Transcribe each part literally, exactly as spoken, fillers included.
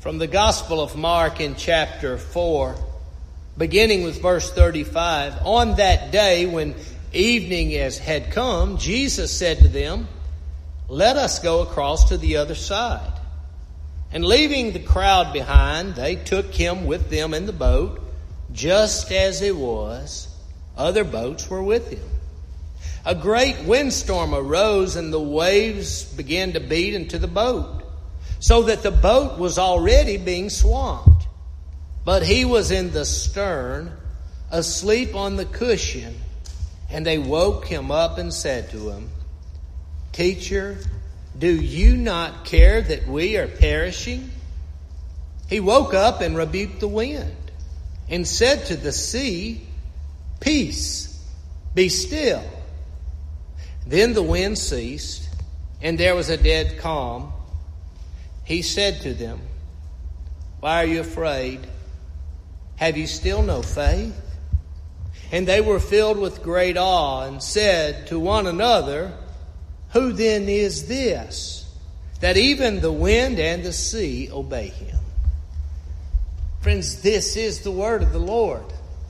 From the Gospel of Mark in chapter four, beginning with verse thirty-five. On that day when evening as had come, Jesus said to them, "Let us go across to the other side." And leaving the crowd behind, they took him with them in the boat, just as he was. Other boats were with him. A great windstorm arose, and the waves began to beat into the boat, so that the boat was already being swamped. But he was in the stern, asleep on the cushion, and they woke him up and said to him, "Teacher, do you not care that we are perishing?" He woke up and rebuked the wind and said to the sea, "Peace, be still." Then the wind ceased, and there was a dead calm. He said to them, "Why are you afraid? Have you still no faith?" And they were filled with great awe and said to one another, "Who then is this, that even the wind and the sea obey him?" Friends, this is the word of the Lord.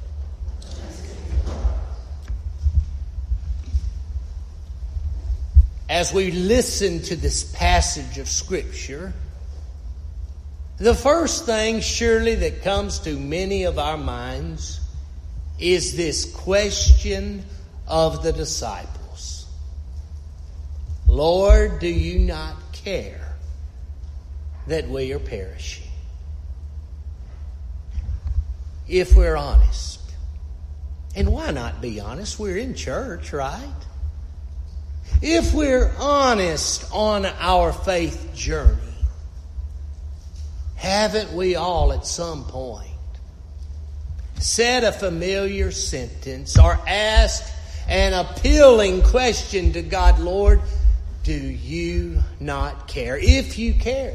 As we listen to this passage of Scripture, the first thing surely that comes to many of our minds is this question of the disciples. Lord, do you not care that we are perishing? If we're honest, and why not be honest? We're in church, right? If we're honest on our faith journey, haven't we all at some point said a familiar sentence or asked an appealing question to God, Lord, do you not care? If you cared,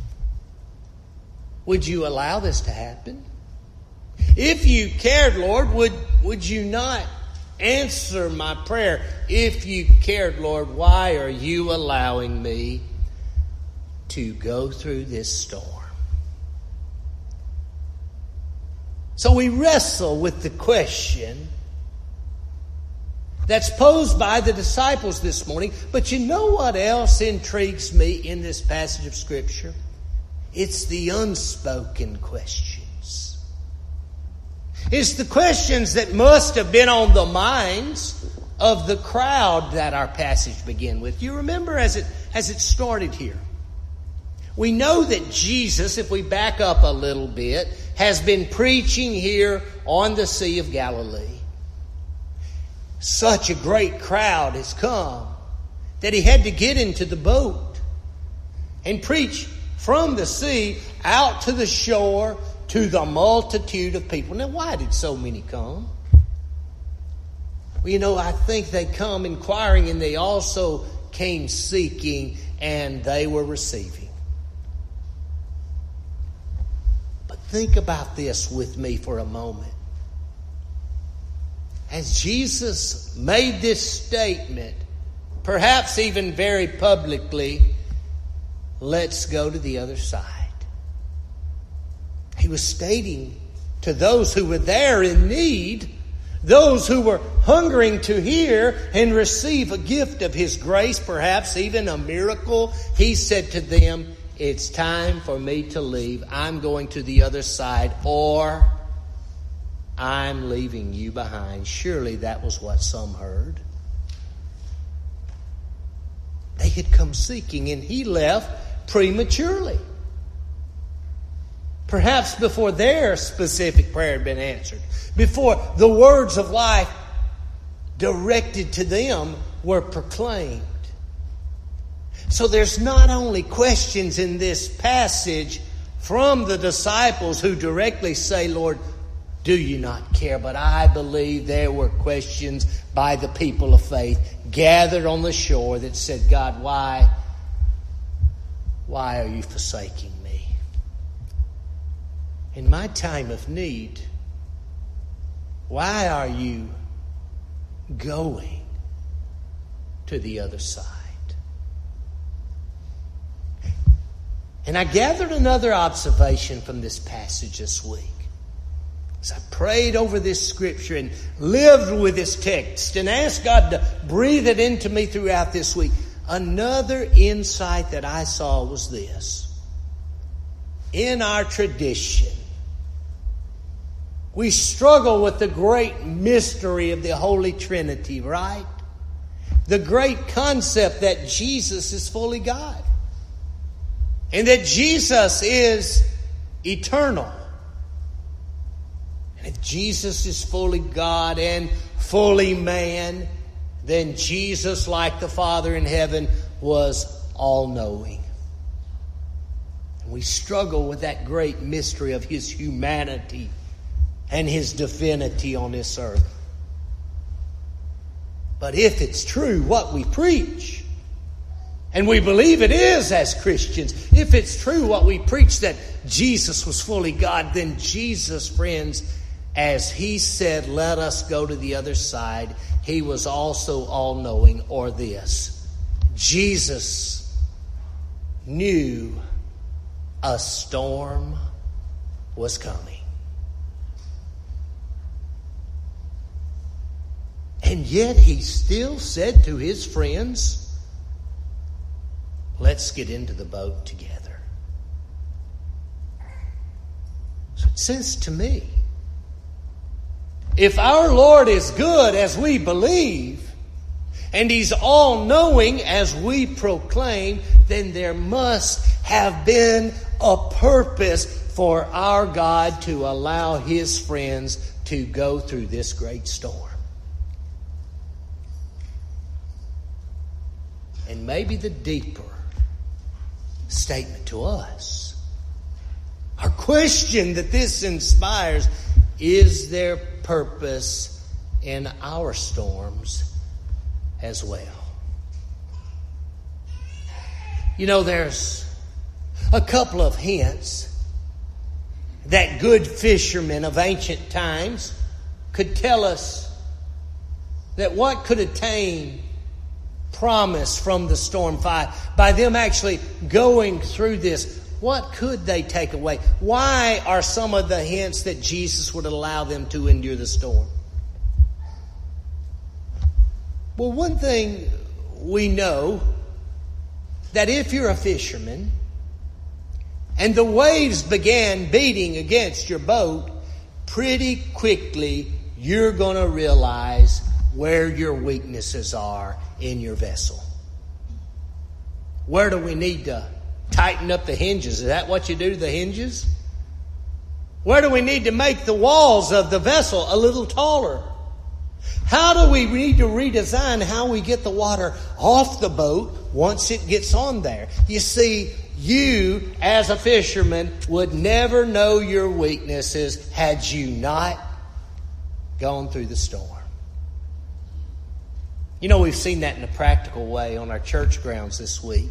would you allow this to happen? If you cared, Lord, would, would you not answer my prayer? If you cared, Lord, why are you allowing me to go through this storm? So we wrestle with the question that's posed by the disciples this morning. But you know what else intrigues me in this passage of Scripture? It's the unspoken questions. It's the questions that must have been on the minds of the crowd that our passage began with. You remember as it as it started here. We know that Jesus, if we back up a little bit, has been preaching here on the Sea of Galilee. Such a great crowd has come that he had to get into the boat and preach from the sea out to the shore to the multitude of people. Now, why did so many come? Well, you know, I think they come inquiring, and they also came seeking, and they were receiving. But think about this with me for a moment. As Jesus made this statement, perhaps even very publicly, let's go to the other side. He was stating to those who were there in need, those who were hungering to hear and receive a gift of His grace, perhaps even a miracle, He said to them, it's time for me to leave. I'm going to the other side, or I'm leaving you behind. Surely that was what some heard. They had come seeking, and He left prematurely. Perhaps before their specific prayer had been answered, before the words of life directed to them were proclaimed. So there's not only questions in this passage from the disciples who directly say, Lord, do you not care? But I believe there were questions by the people of faith gathered on the shore that said, God, why, why are you forsaking me? In my time of need, why are you going to the other side? And I gathered another observation from this passage this week. As I prayed over this scripture and lived with this text and asked God to breathe it into me throughout this week, another insight that I saw was this. In our tradition, we struggle with the great mystery of the Holy Trinity, right? The great concept that Jesus is fully God. And that Jesus is eternal. And if Jesus is fully God and fully man, then Jesus, like the Father in heaven, was all-knowing. And we struggle with that great mystery of His humanity and His divinity on this earth. But if it's true what we preach, and we believe it is as Christians, if it's true what we preach that Jesus was fully God, then Jesus, friends, as He said, let us go to the other side, He was also all-knowing, or this. Jesus knew a storm was coming. And yet He still said to His friends, let's get into the boat together. So it says to me, if our Lord is good as we believe, and He's all-knowing as we proclaim, then there must have been a purpose for our God to allow His friends to go through this great storm. And maybe the deeper statement to us, our question that this inspires, is there purpose in our storms as well? You know, there's a couple of hints that good fishermen of ancient times could tell us that what could attain promise from the storm by, by them actually going through this. What could they take away? Why are some of the hints that Jesus would allow them to endure the storm? Well, one thing we know, that if you're a fisherman and the waves began beating against your boat, pretty quickly you're going to realize where your weaknesses are in your vessel. Where do we need to tighten up the hinges? Is that what you do to the hinges? Where do we need to make the walls of the vessel a little taller? How do we need to redesign how we get the water off the boat once it gets on there? You see, you as a fisherman would never know your weaknesses had you not gone through the storm. You know, we've seen that in a practical way on our church grounds this week.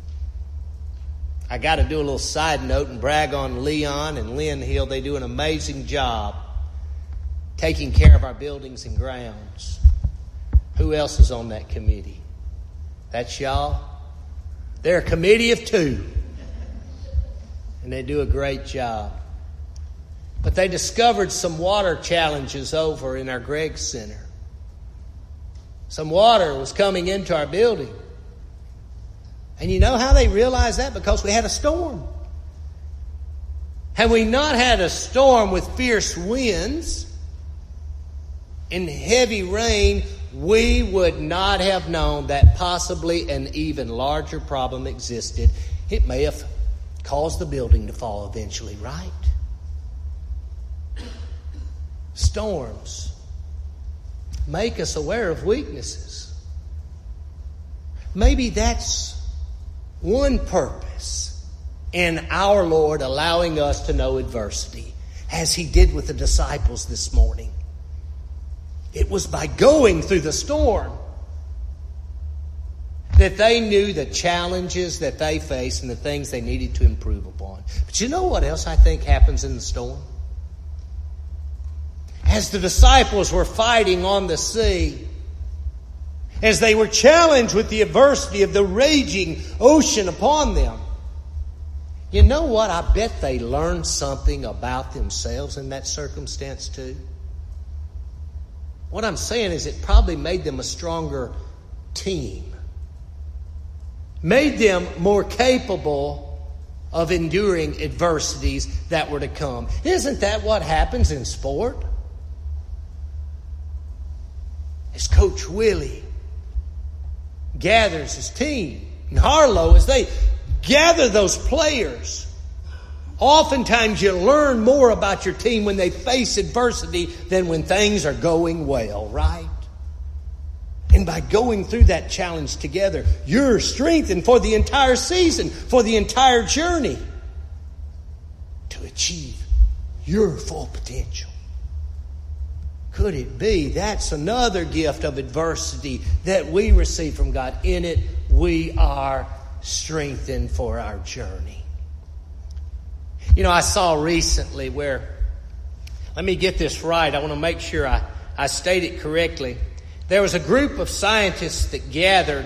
I got to do a little side note and brag on Leon and Lynn Hill. They do an amazing job taking care of our buildings and grounds. Who else is on that committee? That's y'all? They're a committee of two. And they do a great job. But they discovered some water challenges over in our Gregg Center. Some water was coming into our building. And you know how they realized that? Because we had a storm. Had we not had a storm with fierce winds and heavy rain, we would not have known that possibly an even larger problem existed. It may have caused the building to fall eventually, right? Storms make us aware of weaknesses. Maybe that's one purpose in our Lord allowing us to know adversity, as He did with the disciples this morning. It was by going through the storm that they knew the challenges that they faced and the things they needed to improve upon. But you know what else I think happens in the storm? As the disciples were fighting on the sea, as they were challenged with the adversity of the raging ocean upon them, You know what? I bet they learned something about themselves in that circumstance too. What I'm saying is it probably made them a stronger team. Made them more capable of enduring adversities that were to come. Isn't that what happens in sport? As Coach Willie gathers his team in Harlow, as they gather those players, oftentimes you learn more about your team when they face adversity than when things are going well, right? And by going through that challenge together, you're strengthened for the entire season, for the entire journey, to achieve your full potential. Could it be that's another gift of adversity that we receive from God? In it, we are strengthened for our journey. You know, I saw recently where, let me get this right. I want to make sure I, I state it correctly. There was a group of scientists that gathered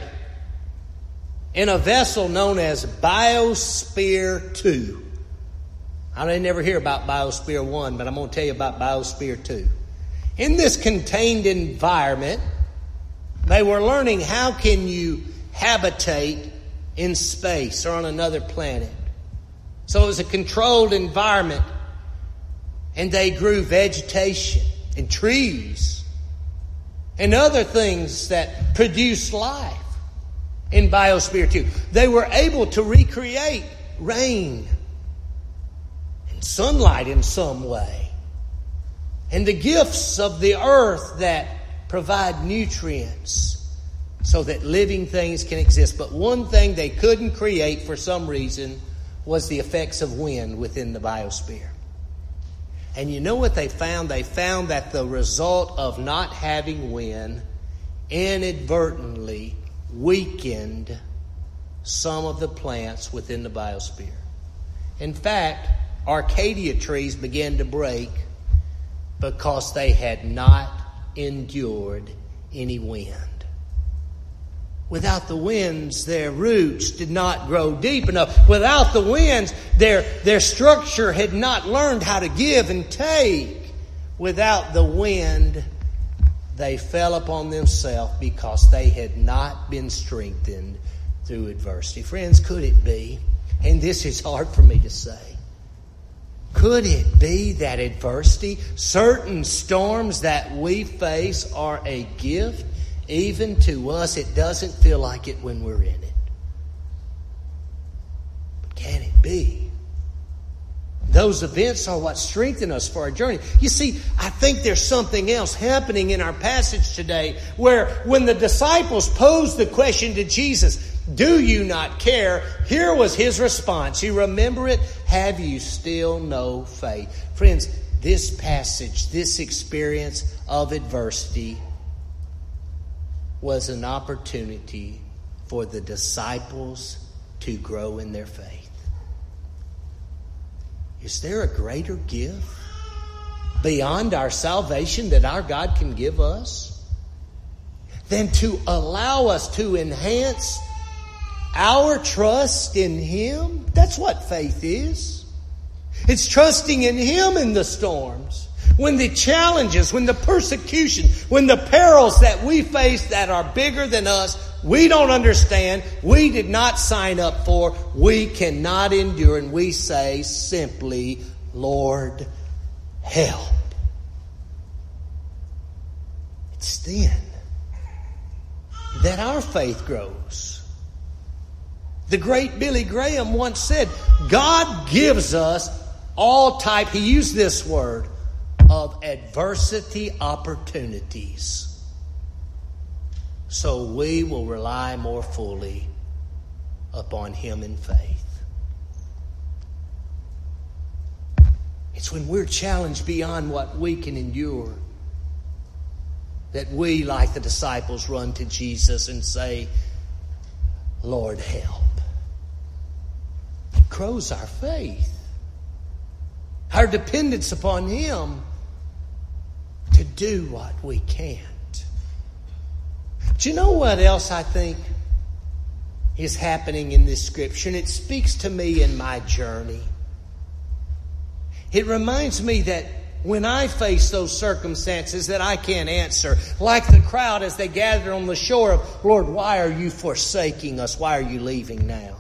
in a vessel known as Biosphere two. I didn't never hear about Biosphere one, but I'm going to tell you about Biosphere two. In this contained environment, they were learning how can you habitate in space or on another planet. So it was a controlled environment, and they grew vegetation and trees and other things that produce life in Biosphere two. They were able to recreate rain and sunlight in some way, and the gifts of the earth that provide nutrients so that living things can exist. But one thing they couldn't create for some reason was the effects of wind within the biosphere. And you know what they found? They found that the result of not having wind inadvertently weakened some of the plants within the biosphere. In fact, Arcadia trees began to break because they had not endured any wind. Without the winds, their roots did not grow deep enough. Without the winds, their, their structure had not learned how to give and take. Without the wind, they fell upon themselves because they had not been strengthened through adversity. Friends, could it be, and this is hard for me to say, could it be that adversity, certain storms that we face, are a gift? Even to us, it doesn't feel like it when we're in it. But can it be? Those events are what strengthen us for our journey. You see, I think there's something else happening in our passage today, where when the disciples posed the question to Jesus, "Do you not care?" Here was his response. You remember it? Have you still no faith? Friends, this passage, this experience of adversity was an opportunity for the disciples to grow in their faith. Is there a greater gift beyond our salvation that our God can give us than to allow us to enhance our trust in Him? That's what faith is. It's trusting in Him in the storms. When the challenges, when the persecution, when the perils that we face that are bigger than us, we don't understand, we did not sign up for, we cannot endure, and we say simply, "Lord, help." It's then that our faith grows. The great Billy Graham once said, God gives us all type, he used this word, of adversity opportunities, so we will rely more fully upon Him in faith. It's when we're challenged beyond what we can endure that we, like the disciples, run to Jesus and say, "Lord, help." It grows our faith, our dependence upon Him to do what we can't. Do you know what else I think? is happening in this scripture, and it speaks to me in my journey. It reminds me that when I face those circumstances that I can't answer, like the crowd as they gathered on the shore of, Lord, why are you forsaking us? Why are you leaving now?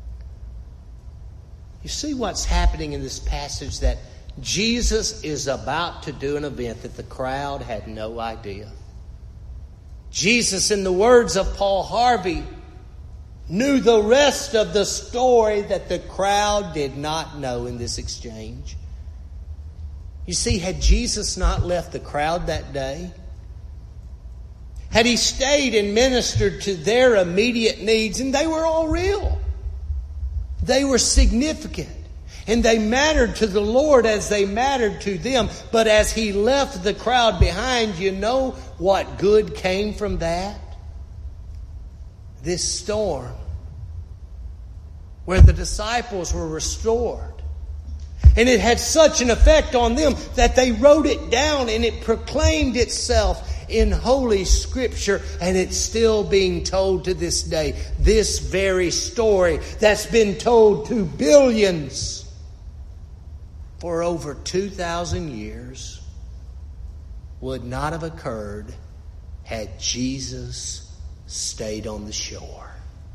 You see what's happening in this passage, that Jesus is about to do an event that the crowd had no idea. Jesus, in the words of Paul Harvey, knew the rest of the story that the crowd did not know in this exchange. You see, had Jesus not left the crowd that day, had he stayed and ministered to their immediate needs, and they were all real, they were significant, and they mattered to the Lord as they mattered to them, but as he left the crowd behind, you know what good came from that? This storm where the disciples were restored. And it had such an effect on them that they wrote it down, and it proclaimed itself in Holy Scripture, and it's still being told to this day. This very story that's been told to billions for over two thousand years would not have occurred had Jesus stayed on the shore.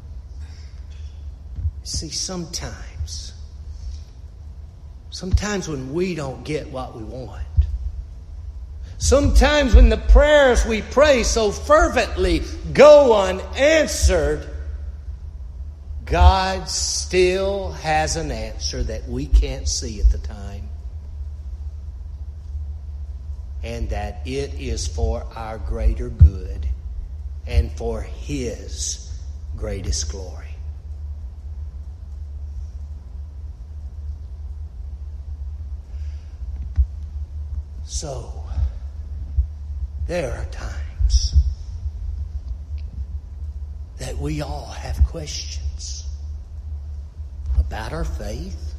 See, sometimes Sometimes when we don't get what we want, sometimes when the prayers we pray so fervently go unanswered, God still has an answer that we can't see at the time. And that it is for our greater good and for His greatest glory. So, there are times that we all have questions about our faith.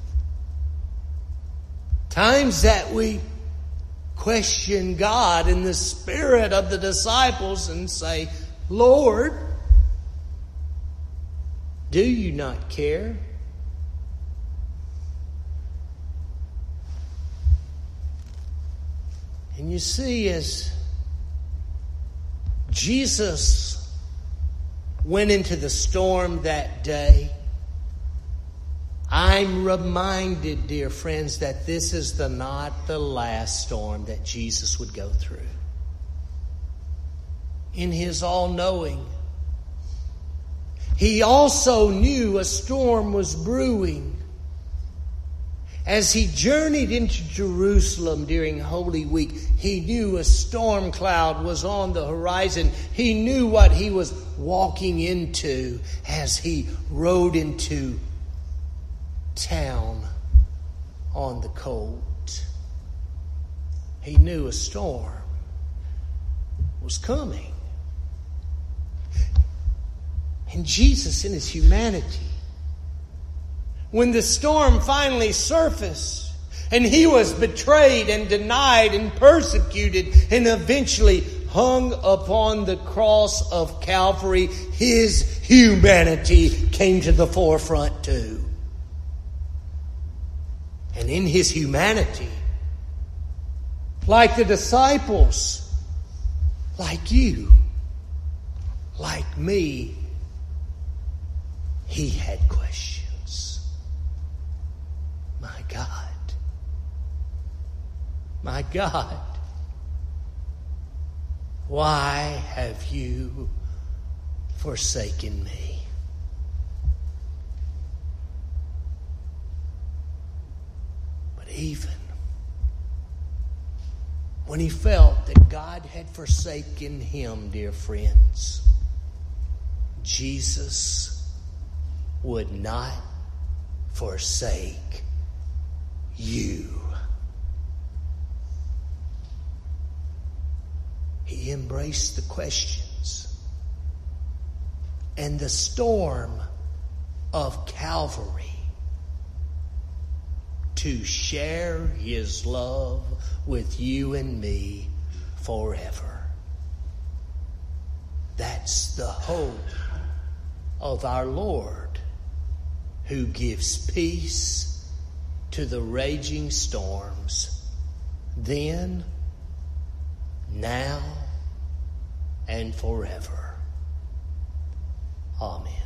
Times that we question God in the spirit of the disciples and say, Lord, do you not care? And you see, as Jesus went into the storm that day, I'm reminded, dear friends, that this is the not the last storm that Jesus would go through. In His all-knowing, He also knew a storm was brewing. As He journeyed into Jerusalem during Holy Week, He knew a storm cloud was on the horizon. He knew what He was walking into as He rode into town on the colt. He knew a storm was coming. And Jesus, in His humanity, when the storm finally surfaced and He was betrayed and denied and persecuted and eventually hung upon the cross of Calvary, His humanity came to the forefront too. And in His humanity, like the disciples, like you, like me, He had questions. My God, my God, why have you forsaken me? But even when he felt that God had forsaken him, dear friends, Jesus would not forsake you. He embraced the questions and the storm of Calvary to share His love with you and me forever. That's the hope of our Lord, who gives peace to the raging storms, then, now, and forever. Amen.